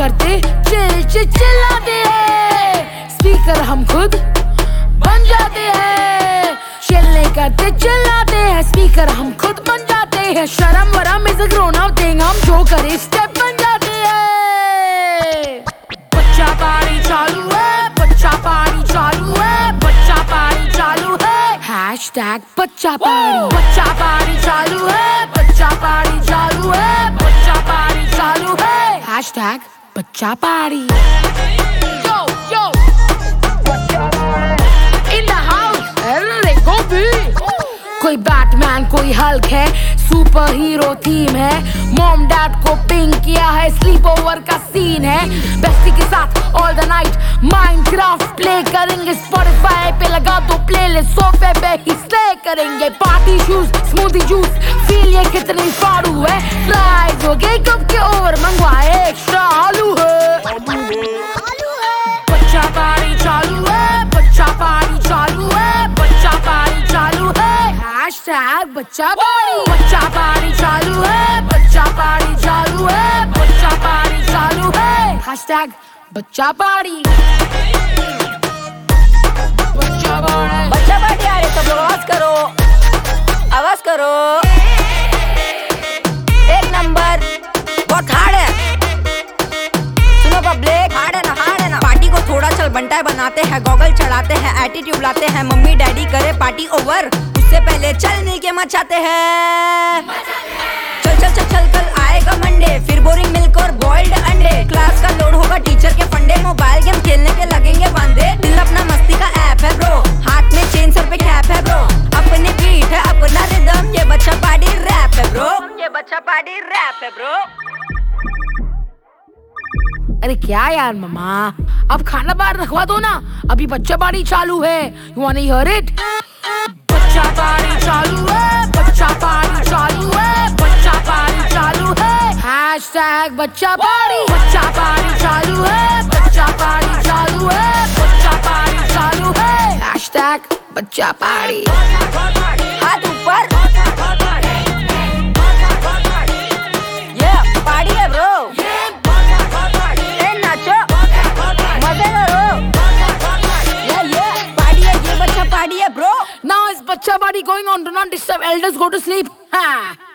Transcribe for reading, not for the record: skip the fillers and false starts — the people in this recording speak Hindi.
करते चिल्लाते हैं, स्पीकर हम खुद बन जाते हैं। चिल नहीं करते चिल्लाते हैं, स्पीकर हम खुद बन जाते हैं। शर्म वरम is a grown up thing, हम जो करे स्टेप बन जाते हैं। बच्चा पार्टी चालू है, बच्चा पार्टी चालू है, बच्चा पार्टी चालू है, हैशटैग बच्चा पार्टी। बच्चा पार्टी चालू है, बच्चा पार्टी चालू है, बच्चा पार्टी चालू है, हैशटैग बच्चा party. Yo, yo, in the house, अरे go भी। कोई बैटमैन कोई हल्क है, सुपर हीरो थीम है, मॉम डैड को पिंक किया है, स्लीप ओवर का सीन है। बेस्टी के साथ all the night Minecraft play करेंगे, स्पॉटिफाई पे लगा दो प्लेलिस्ट, सोफे पे ही स्टे करेंगे। Party shoes smoothie juice feel ये कितनी फाड़ू है, फ्राइज हो गए कब के और मंगवाए एक्स्ट्रा आलू है। बच्चा पार्टी चालू है, बच्चा पार्टी चालू है, बच्चा पार्टी चालू है, हैशटैग बच्चा पार्टी। बच्चा पार्टी चालू है, बच्चा पार्टी चालू है, बच्चा पार्टी चालू है, हैशटैग बच्चा पार्टी। बच्चा पार्टी आ रही, सब लोग आवाज करो, आवाज करो। एक नंबर बहुत हार्ड है, सुनो पब्लिक, हार्ड है ना, हार्ड है ना। पार्टी को थोड़ा चल बंटाई बनाते हैं, गॉगल चढ़ाते हैं, एटीट्यूड लाते हैं, मम्मी डैडी करे पार्टी ओवर, उससे पहले चल मिल के मचाते हैं। चल चल चल चल कल आएगा मंडे, फिर बोरिंग मिल्क और बॉइल्ड अंडे, क्लास का लोड होगा टीचर के फंडे, मोबाइल गेम खेलने के लगेंगे बांधे, दिल अपना मस्ती का ऐप है ब्रो, हाथ में चेन सर पे कैप है ब्रो, अपनी बीट है अपना रिदम, ये बच्चा पार्टी रैप है ब्रो, ये बच्चा पार्टी रैप है ब्रो। अरे क्या यार मम्मा, अब खाना बाहर रखवा दो ना, अभी बच्चा पार्टी चालू है। You want to hear it? बच्चा पार्टी चालू है, बच्चा पार्टी चालू है, बच्चा पार्टी चालू है, हैशटैग बच्चा पार्टी। बच्चा पार्टी चालू है, बच्चा पार्टी चालू है, बच्चा पार्टी चालू है, हैशटैग बच्चा पार्टी। हाथ ऊपर, ये पार्टी है ब्रो, नाचो मजे करो, ये पार्टी है, ये बच्चा पार्टी है ब्रो। Now is बच्चा party going on, do not disturb elders, go to sleep। हाँ